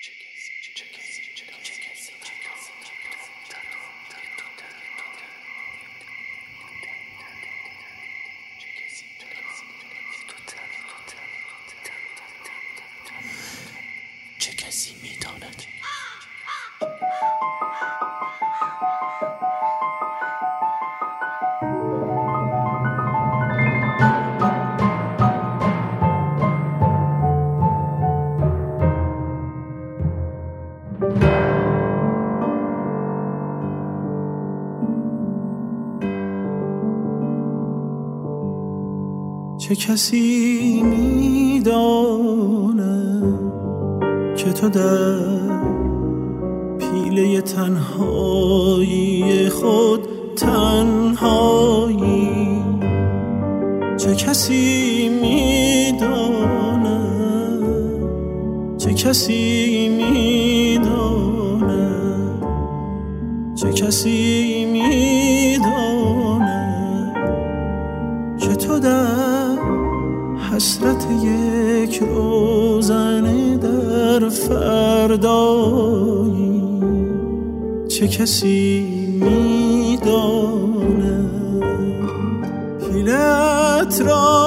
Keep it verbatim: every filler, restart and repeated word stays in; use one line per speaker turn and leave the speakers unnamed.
چه کسی می‌داند
چه کسی می‌داند که تو در پیله تنهایی خود تنهایی. چه کسی می‌داند چه کسی می‌داند چه کسی می‌داند که تو در حسرت یک روزنه در فردایی. چه کسی می‌داند حیلت را